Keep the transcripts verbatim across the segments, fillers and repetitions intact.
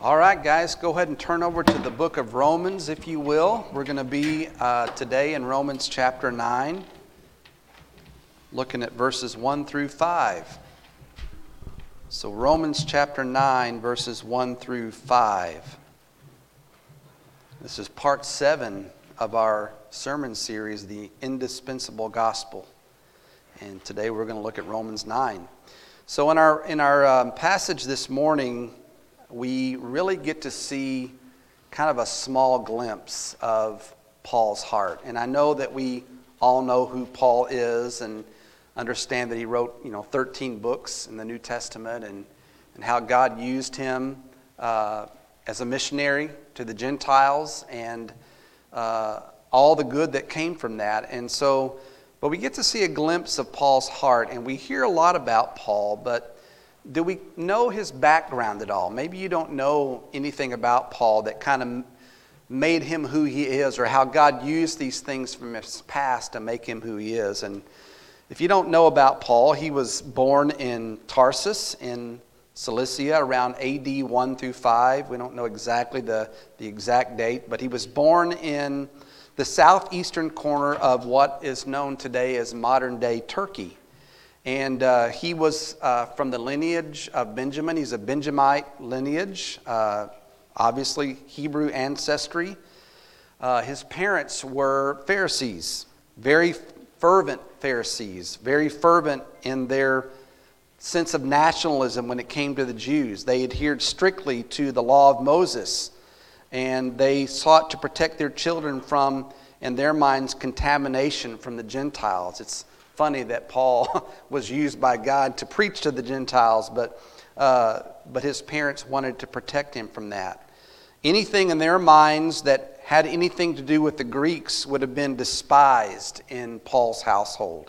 All right, guys, go ahead and turn over to the book of Romans, if you will. We're going to be uh, today in Romans chapter nine, looking at verses one through five. So Romans chapter nine, verses one through five. This is part seven of our sermon series, The Indispensable Gospel. And today we're going to look at Romans nine. So in our, in our um, passage this morning, we really get to see kind of a small glimpse of Paul's heart. And I know that we all know who Paul is and understand that he wrote, you know, thirteen books in the New Testament and, and how God used him uh, as a missionary to the Gentiles and uh, all the good that came from that. And so, but we get to see a glimpse of Paul's heart, and we hear a lot about Paul, but do we know his background at all? Maybe you don't know anything about Paul that kind of made him who he is, or how God used these things from his past to make him who he is. And if you don't know about Paul, he was born in Tarsus in Cilicia around A D one through five. We don't know exactly the, the exact date, but he was born in the southeastern corner of what is known today as modern-day Turkey. And uh, he was uh, from the lineage of Benjamin. He's a Benjamite lineage, uh, obviously Hebrew ancestry. Uh, his parents were Pharisees, very fervent Pharisees, very fervent in their sense of nationalism when it came to the Jews. They adhered strictly to the law of Moses, and they sought to protect their children from, in their minds, contamination from the Gentiles. It's funny that Paul was used by God to preach to the Gentiles, but uh, but his parents wanted to protect him from that. Anything in their minds that had anything to do with the Greeks would have been despised in Paul's household.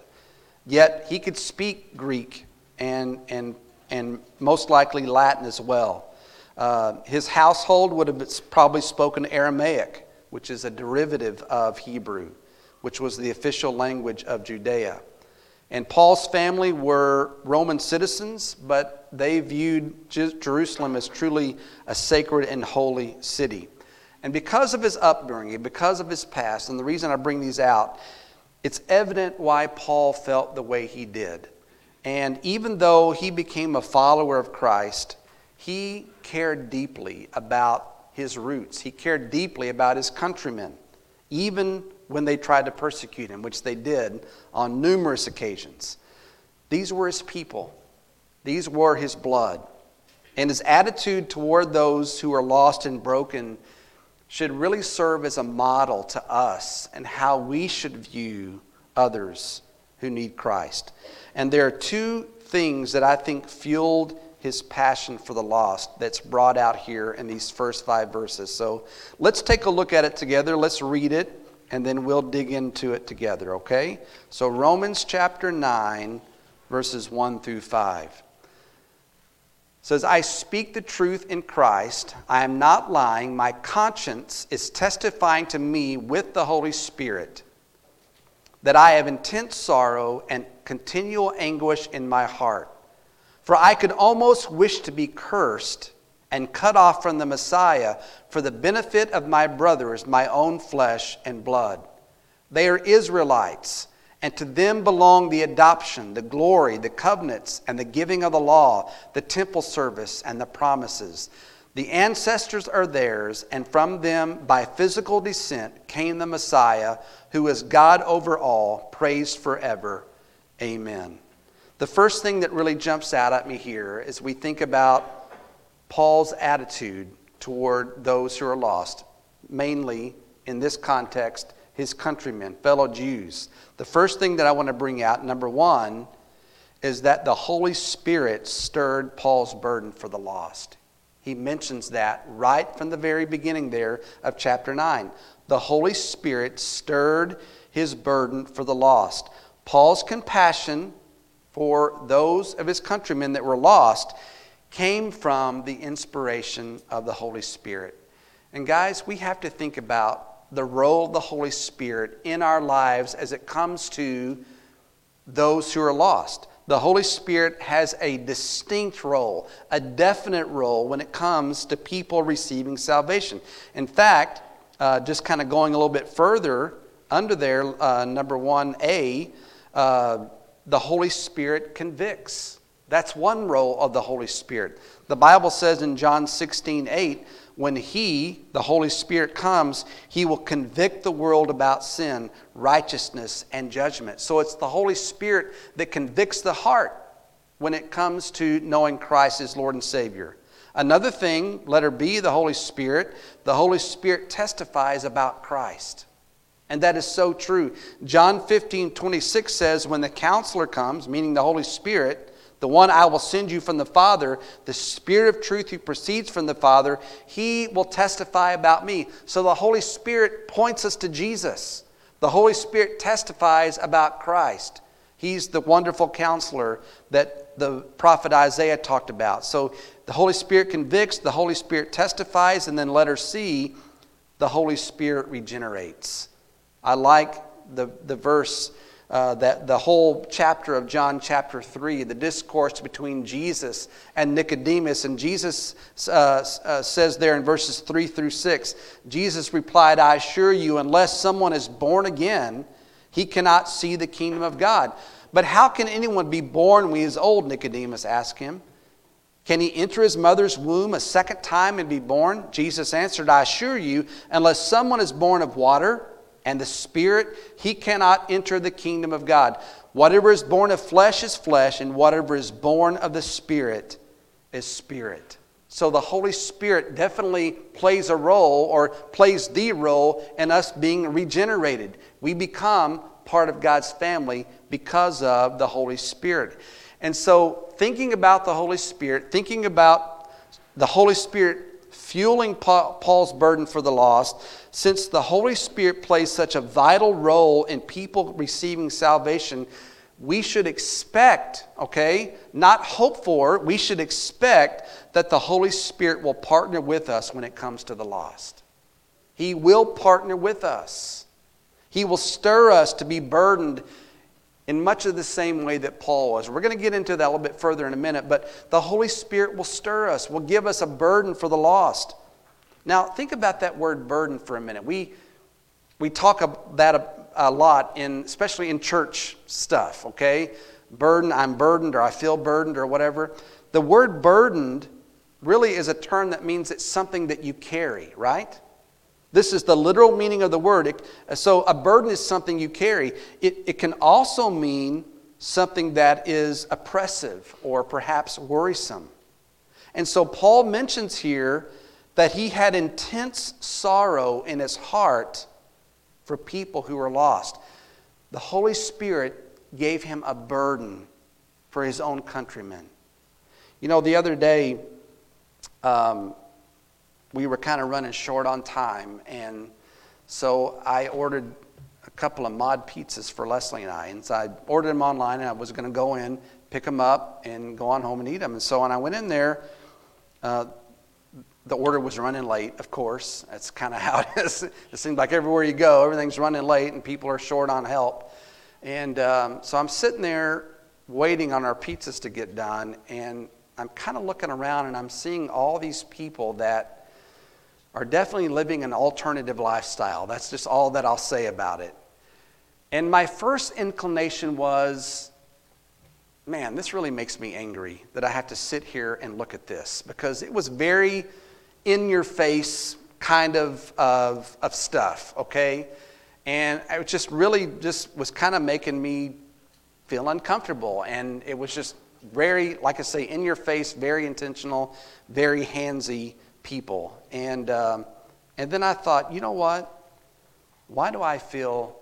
Yet he could speak Greek and and and most likely Latin as well. Uh, his household would have probably spoken Aramaic, which is a derivative of Hebrew, which was the official language of Judea. And Paul's family were Roman citizens, but they viewed Jerusalem as truly a sacred and holy city. And because of his upbringing, because of his past, and the reason I bring these out, it's evident why Paul felt the way he did. And even though he became a follower of Christ, he cared deeply about his roots. He cared deeply about his countrymen, even when they tried to persecute him, which they did on numerous occasions. These were his people. These were his blood. And his attitude toward those who are lost and broken should really serve as a model to us and how we should view others who need Christ. And there are two things that I think fueled his passion for the lost that's brought out here in these first five verses. So let's take a look at it together. Let's read it, and then we'll dig into it together, okay? So Romans chapter nine, verses one through five. Says, I speak the truth in Christ. I am not lying. My conscience is testifying to me with the Holy Spirit that I have intense sorrow and continual anguish in my heart. For I could almost wish to be cursed and cut off from the Messiah for the benefit of my brothers, my own flesh and blood. They are Israelites, and to them belong the adoption, the glory, the covenants, and the giving of the law, the temple service, and the promises. The ancestors are theirs, and from them by physical descent came the Messiah, who is God over all, praised forever. Amen. The first thing that really jumps out at me here is we think about Paul's attitude toward those who are lost, mainly in this context, his countrymen, fellow Jews. The first thing that I want to bring out, number one, is that the Holy Spirit stirred Paul's burden for the lost. He mentions that right from the very beginning there of chapter nine. The Holy Spirit stirred his burden for the lost. Paul's compassion for those of his countrymen that were lost came from the inspiration of the Holy Spirit. And guys, we have to think about the role of the Holy Spirit in our lives as it comes to those who are lost. the Holy Spirit has a distinct role, a definite role when it comes to people receiving salvation. In fact, uh, just kind of going a little bit further, under there, uh, number one A, uh, the Holy Spirit convicts. That's one role of the Holy Spirit. The Bible says in John sixteen eight, when He, the Holy Spirit, comes, He will convict the world about sin, righteousness, and judgment. So it's the Holy Spirit that convicts the heart when it comes to knowing Christ as Lord and Savior. Another thing, letter B, the Holy Spirit. The Holy Spirit testifies about Christ. And that is so true. John fifteen twenty-six says, when the Counselor comes, meaning the Holy Spirit, the one I will send you from the Father, the Spirit of truth who proceeds from the Father, He will testify about me. So the Holy Spirit points us to Jesus. The Holy Spirit testifies about Christ. He's the wonderful Counselor that the prophet Isaiah talked about. So the Holy Spirit convicts, the Holy Spirit testifies, and then letter C, the Holy Spirit regenerates. I like the, the verse Uh, that the whole chapter of John chapter three, the discourse between Jesus and Nicodemus. And Jesus uh, uh, says there in verses three through six, Jesus replied, I assure you, unless someone is born again, he cannot see the kingdom of God. But how can anyone be born when he is old? Nicodemus asked him. Can he enter his mother's womb a second time and be born? Jesus answered, I assure you, unless someone is born of water and the Spirit, he cannot enter the kingdom of God. Whatever is born of flesh is flesh, and whatever is born of the Spirit is spirit. So the Holy Spirit definitely plays a role, or plays the role, in us being regenerated. We become part of God's family because of the Holy Spirit. And so thinking about the Holy Spirit, thinking about the Holy Spirit fueling Paul's burden for the lost, since the Holy Spirit plays such a vital role in people receiving salvation, we should expect, okay, not hope for, we should expect that the Holy Spirit will partner with us when it comes to the lost. He will partner with us. He will stir us to be burdened in much of the same way that Paul was. We're going to get into that a little bit further in a minute, but the Holy Spirit will stir us, will give us a burden for the lost. Now, think about that word burden for a minute. We we talk about that a, a lot, in especially in church stuff, okay? Burden, I'm burdened, or I feel burdened, or whatever. The word burdened really is a term that means it's something that you carry, right? This is the literal meaning of the word. It, so a burden is something you carry. It, it can also mean something that is oppressive or perhaps worrisome. And so Paul mentions here that he had intense sorrow in his heart for people who were lost. The Holy Spirit gave him a burden for his own countrymen. You know, the other day, um, we were kind of running short on time, and so I ordered a couple of mod pizzas for Leslie and I. And so I ordered them online, and I was going to go in, pick them up, and go on home and eat them. And so when I went in there, uh, the order was running late, of course. That's kind of how it is. It seems like everywhere you go, everything's running late, and people are short on help. And um, so I'm sitting there waiting on our pizzas to get done, and I'm kind of looking around, and I'm seeing all these people that are definitely living an alternative lifestyle. That's just all that I'll say about it. And my first inclination was, man, this really makes me angry that I have to sit here and look at this, because it was very in-your-face kind of, of, of stuff, okay? And it just really just was kind of making me feel uncomfortable. And it was just very, like I say, in-your-face, very intentional, very handsy people. And um, and then I thought, you know what? Why do I feel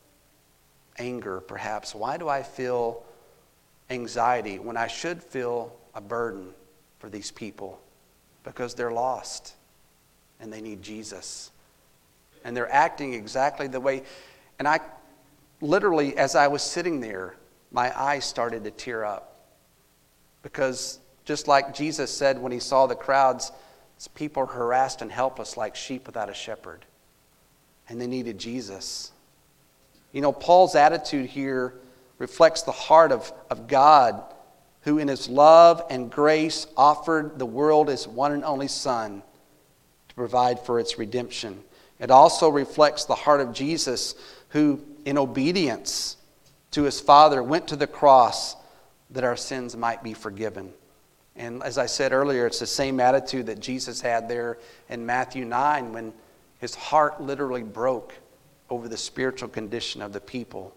anger, perhaps? Why do I feel anxiety when I should feel a burden for these people? Because they're lost and they need Jesus. And they're acting exactly the way. And I literally, as I was sitting there, my eyes started to tear up. Because just like Jesus said when he saw the crowds, people are harassed and helpless like sheep without a shepherd. And they needed Jesus. You know, Paul's attitude here reflects the heart of, of God, who in his love and grace offered the world his one and only Son to provide for its redemption. It also reflects the heart of Jesus, who in obedience to his Father went to the cross that our sins might be forgiven. And as I said earlier, it's the same attitude that Jesus had there in Matthew nine when his heart literally broke over the spiritual condition of the people.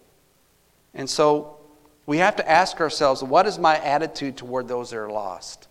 And so we have to ask ourselves, what is my attitude toward those that are lost?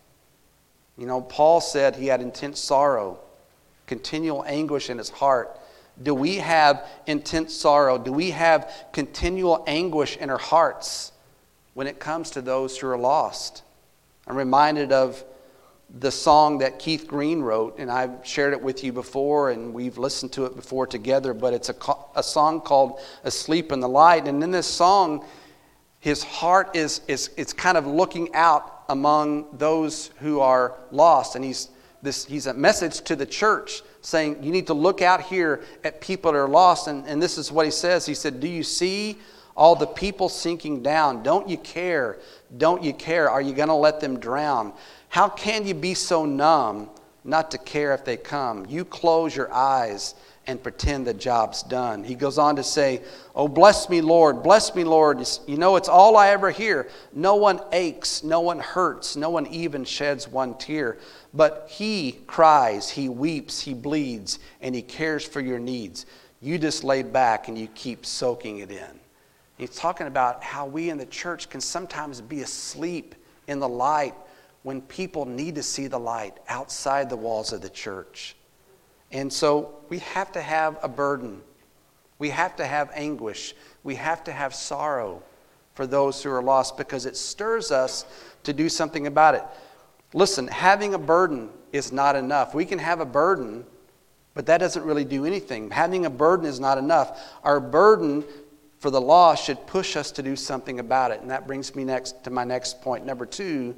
You know, Paul said he had intense sorrow, continual anguish in his heart. Do we have intense sorrow? Do we have continual anguish in our hearts when it comes to those who are lost? I'm reminded of the song that Keith Green wrote, and I've shared it with you before, and we've listened to it before together, but it's a, a song called Asleep in the Light. And in this song, his heart is, is it's kind of looking out among those who are lost. And he's, this, he's a message to the church saying, you need to look out here at people that are lost. And, and this is what he says. He said, do you see all the people sinking down? Don't you care? Don't you care? Are you going to let them drown? How can you be so numb not to care if they come? You close your eyes and pretend the job's done. He goes on to say, oh, bless me, Lord, bless me, Lord. You know, it's all I ever hear. No one aches, no one hurts, no one even sheds one tear. But he cries, he weeps, he bleeds, and he cares for your needs. You just lay back and you keep soaking it in. He's talking about how we in the church can sometimes be asleep in the light when people need to see the light outside the walls of the church. And so we have to have a burden. We have to have anguish. We have to have sorrow for those who are lost because it stirs us to do something about it. Listen, having a burden is not enough. We can have a burden, but that doesn't really do anything. Having a burden is not enough. Our burden for the lost should push us to do something about it. And that brings me next to my next point. Number two,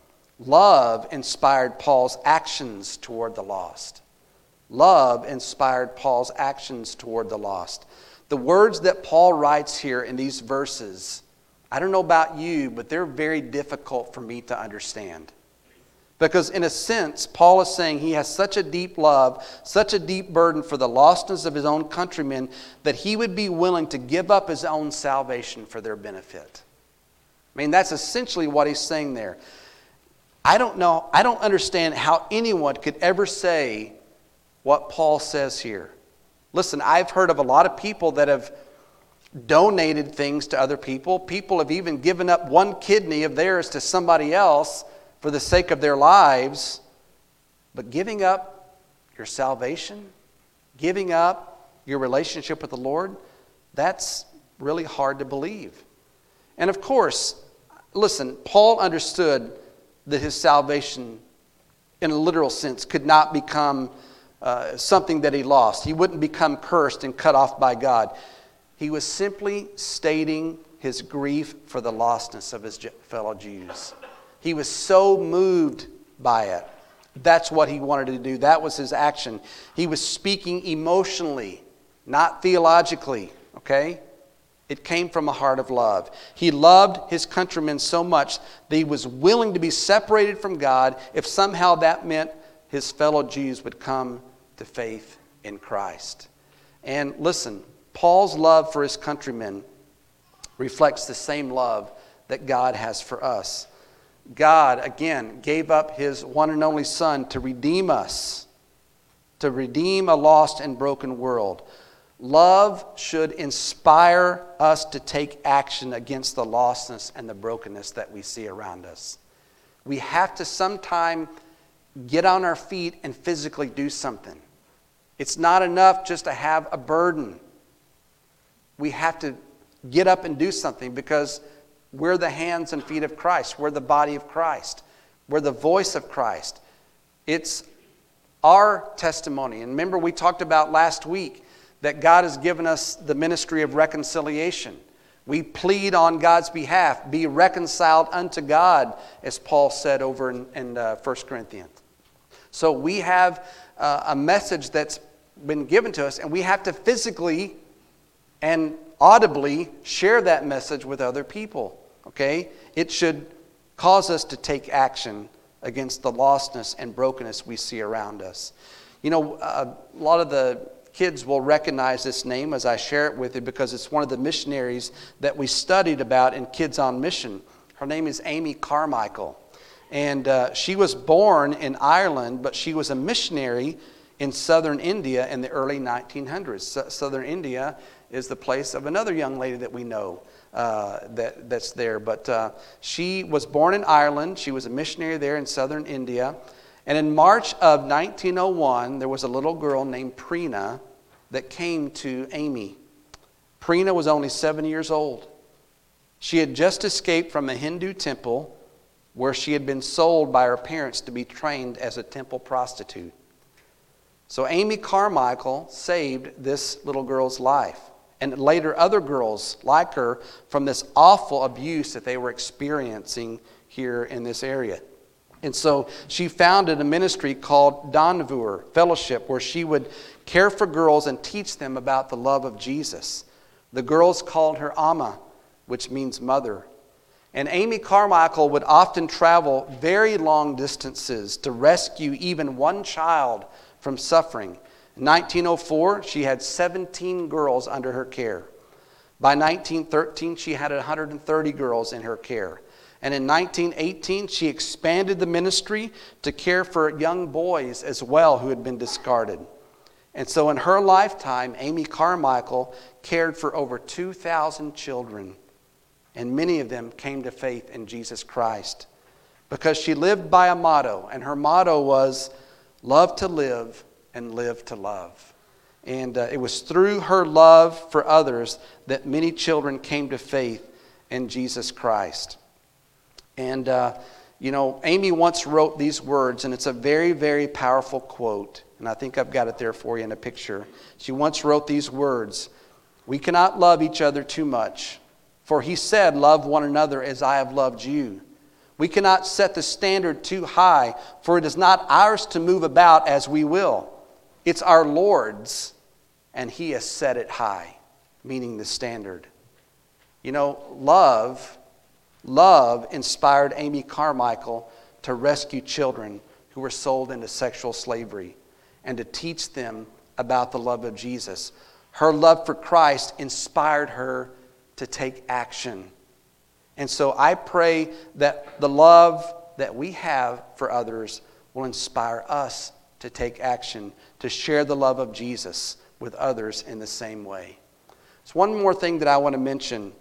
love inspired Paul's actions toward the lost. Love inspired Paul's actions toward the lost. The words that Paul writes here in these verses, I don't know about you, but they're very difficult for me to understand. Because in a sense, Paul is saying he has such a deep love, such a deep burden for the lostness of his own countrymen that he would be willing to give up his own salvation for their benefit. I mean, that's essentially what he's saying there. I don't know, I don't understand how anyone could ever say what Paul says here. Listen, I've heard of a lot of people that have donated things to other people. People have even given up one kidney of theirs to somebody else for the sake of their lives. But giving up your salvation, giving up your relationship with the Lord, that's really hard to believe. And of course, listen, Paul understood that his salvation, in a literal sense, could not become uh, something that he lost. He wouldn't become cursed and cut off by God. He was simply stating his grief for the lostness of his fellow Jews. He was so moved by it. That's what he wanted to do. That was his action. He was speaking emotionally, not theologically, okay? It came from a heart of love. He loved his countrymen so much that he was willing to be separated from God if somehow that meant his fellow Jews would come to faith in Christ. And listen, Paul's love for his countrymen reflects the same love that God has for us. God, again, gave up his one and only Son to redeem us, to redeem a lost and broken world. Love should inspire us to take action against the lostness and the brokenness that we see around us. We have to sometime get on our feet and physically do something. It's not enough just to have a burden. We have to get up and do something because we're the hands and feet of Christ. We're the body of Christ. We're the voice of Christ. It's our testimony. And remember, we talked about last week that God has given us the ministry of reconciliation. We plead on God's behalf, be reconciled unto God, as Paul said over in, in uh, First Corinthians. So we have uh, a message that's been given to us, and we have to physically and audibly share that message with other people, okay? It should cause us to take action against the lostness and brokenness we see around us. You know, uh, a lot of the kids will recognize this name as I share it with you because it's one of the missionaries that we studied about in Kids on Mission. Her name is Amy Carmichael. And uh, she was born in Ireland, but she was a missionary in southern India in the early nineteen hundreds. So, southern India is the place of another young lady that we know uh, that, that's there. But uh, she was born in Ireland. She was a missionary there in southern India. And in March of nineteen oh one, there was a little girl named Preena that came to Amy. Preena was only seven years old. She had just escaped from a Hindu temple where she had been sold by her parents to be trained as a temple prostitute. So Amy Carmichael saved this little girl's life, and later other girls like her, from this awful abuse that they were experiencing here in this area. And so she founded a ministry called Donvur Fellowship, where she would care for girls and teach them about the love of Jesus. The girls called her Amma, which means mother. And Amy Carmichael would often travel very long distances to rescue even one child from suffering. In nineteen oh four, she had seventeen girls under her care. By nineteen thirteen, she had one hundred thirty girls in her care. And in nineteen eighteen, she expanded the ministry to care for young boys as well who had been discarded. And so in her lifetime, Amy Carmichael cared for over two thousand children. And many of them came to faith in Jesus Christ because she lived by a motto. And her motto was, love to live and live to love. And uh, it was through her love for others that many children came to faith in Jesus Christ. And, uh, you know, Amy once wrote these words, and it's a very, very powerful quote. And I think I've got it there for you in a picture. She once wrote these words, "We cannot love each other too much. For he said, love one another as I have loved you. We cannot set the standard too high, for it is not ours to move about as we will. It's our Lord's, and he has set it high," meaning the standard. You know, love, love inspired Amy Carmichael to rescue children who were sold into sexual slavery and to teach them about the love of Jesus. Her love for Christ inspired her to take action. And so I pray that the love that we have for others will inspire us to take action, to share the love of Jesus with others in the same way. There's one more thing that I want to mention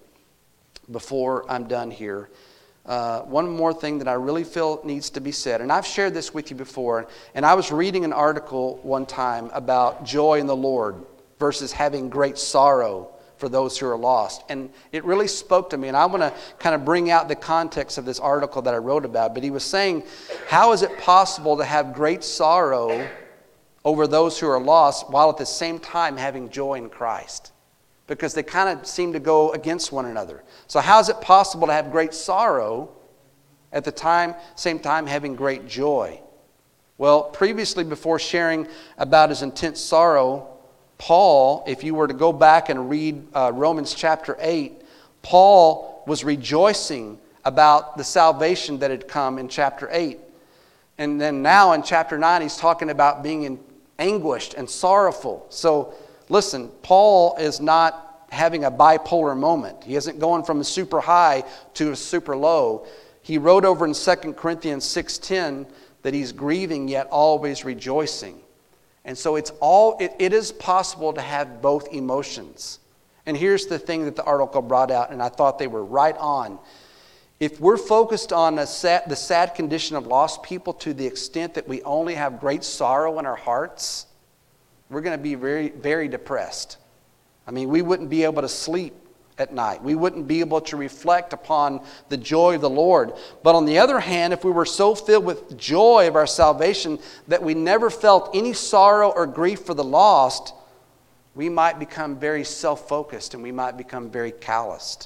before I'm done here. Uh, one more thing that I really feel needs to be said. And I've shared this with you before. And I was reading an article one time about joy in the Lord versus having great sorrow for those who are lost. And it really spoke to me. And I want to kind of bring out the context of this article that I wrote about. But he was saying, how is it possible to have great sorrow over those who are lost while at the same time having joy in Christ? Because they kind of seem to go against one another. So how is it possible to have great sorrow at the time, same time having great joy? Well, previously, before sharing about his intense sorrow, Paul, if you were to go back and read uh, Romans chapter eight, Paul was rejoicing about the salvation that had come in chapter eight. And then now in chapter nine, he's talking about being in anguished and sorrowful. So listen, Paul is not having a bipolar moment. He isn't going from a super high to a super low. He wrote over in Second Corinthians six ten that he's grieving yet always rejoicing. And so it's all it, it is possible to have both emotions. And here's the thing that the article brought out, and I thought they were right on. If we're focused on a sad, the sad condition of lost people to the extent that we only have great sorrow in our hearts, we're going to be very, very depressed. I mean, we wouldn't be able to sleep at night. We wouldn't be able to reflect upon the joy of the Lord. But on the other hand, if we were so filled with joy of our salvation that we never felt any sorrow or grief for the lost, we might become very self-focused and we might become very calloused.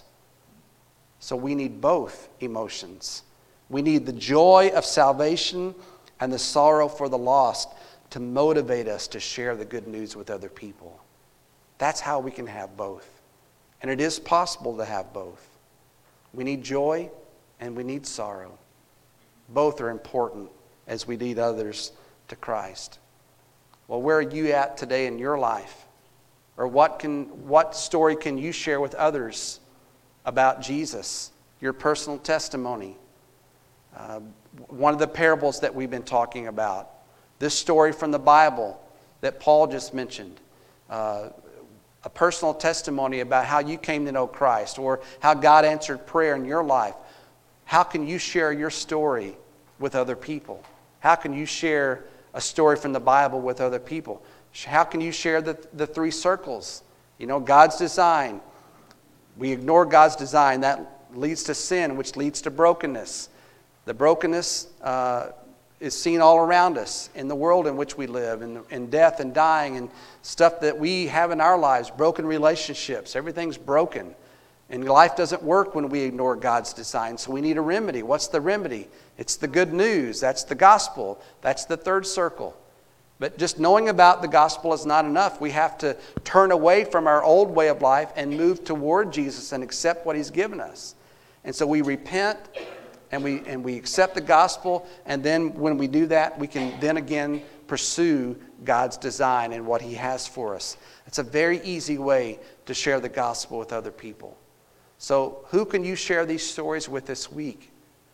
So we need both emotions. We need the joy of salvation and the sorrow for the lost to motivate us to share the good news with other people. That's how we can have both. And it is possible to have both. We need joy and we need sorrow. Both are important as we lead others to Christ. Well, where are you at today in your life? Or what can what story can you share with others about Jesus? Your personal testimony. Uh, one of the parables that we've been talking about. This story from the Bible that Paul just mentioned. Uh, a personal testimony about how you came to know Christ or how God answered prayer in your life. How can you share your story with other people? How can you share a story from the Bible with other people? How can you share the, the three circles? You know, God's design. We ignore God's design. That leads to sin, which leads to brokenness. The brokenness uh, is seen all around us in the world in which we live, in, in death and dying and stuff that we have in our lives, broken relationships. Everything's broken. And life doesn't work when we ignore God's design. So we need a remedy. What's the remedy? It's the good news. That's the gospel. That's the third circle. But just knowing about the gospel is not enough. We have to turn away from our old way of life and move toward Jesus and accept what He's given us. And so we repent and we and we accept the gospel, and then when we do that, we can then again pursue God's design and what He has for us. It's a very easy way to share the gospel with other people. So who can you share these stories with this week?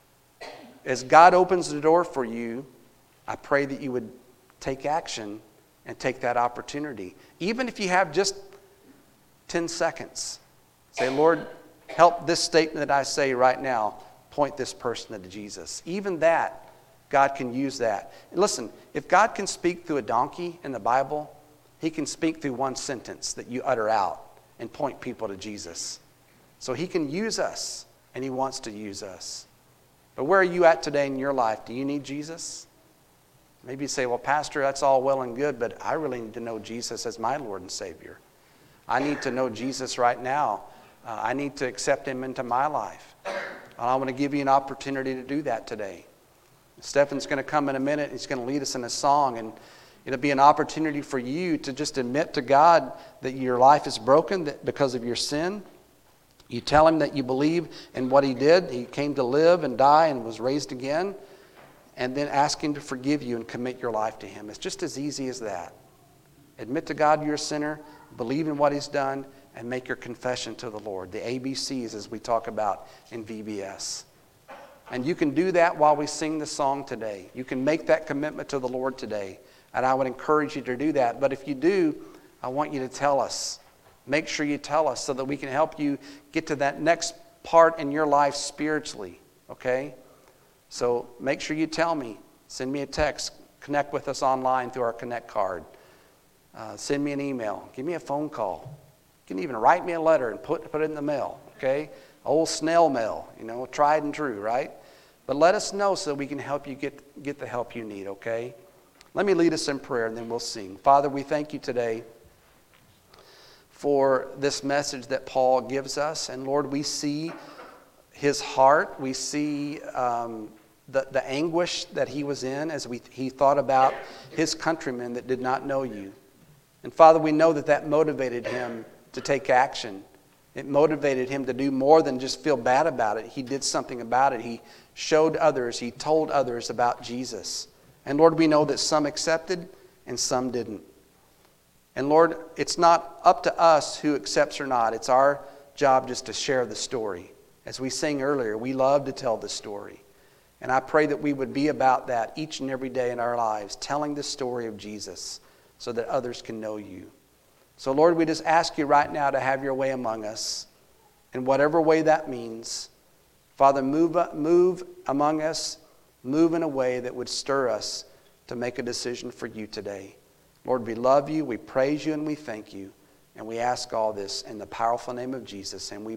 As God opens the door for you, I pray that you would take action and take that opportunity. Even if you have just ten seconds. Say, Lord, help this statement that I say right now point this person to Jesus. Even that, God can use that. And listen, if God can speak through a donkey in the Bible, He can speak through one sentence that you utter out and point people to Jesus. So He can use us, and He wants to use us. But where are you at today in your life? Do you need Jesus? Maybe you say, well, Pastor, that's all well and good, but I really need to know Jesus as my Lord and Savior. I need to know Jesus right now. Uh, I need to accept Him into my life. And I want to give you an opportunity to do that today. Stefan's going to come in a minute. He's going to lead us in a song, and it'll be an opportunity for you to just admit to God that your life is broken that because of your sin. You tell Him that you believe in what He did. He came to live and die and was raised again. And then ask Him to forgive you and commit your life to Him. It's just as easy as that. Admit to God you're a sinner, believe in what He's done, and make your confession to the Lord. The A B Cs, as we talk about in V B S. And you can do that while we sing the song today. You can make that commitment to the Lord today. And I would encourage you to do that. But if you do, I want you to tell us. Make sure you tell us so that we can help you get to that next part in your life spiritually. Okay? So make sure you tell me. Send me a text. Connect with us online through our Connect card. Uh, send me an email. Give me a phone call. You can even write me a letter and put, put it in the mail. Okay? Old snail mail. You know, tried and true, right? But let us know so we can help you get, get the help you need, okay? Let me lead us in prayer and then we'll sing. Father, we thank You today for this message that Paul gives us. And Lord, we see his heart. We see um, the, the anguish that he was in as we, he thought about his countrymen that did not know You. And Father, we know that that motivated him to take action. It motivated him to do more than just feel bad about it. He did something about it. He showed others. He told others about Jesus. And Lord, we know that some accepted and some didn't. And Lord, it's not up to us who accepts or not. It's our job just to share the story. As we sang earlier, we love to tell the story. And I pray that we would be about that each and every day in our lives, telling the story of Jesus so that others can know You. So Lord, we just ask You right now to have Your way among us in whatever way that means. Father, move, move among us, move in a way that would stir us to make a decision for You today. Lord, we love You, we praise You, and we thank You. And we ask all this in the powerful name of Jesus, and we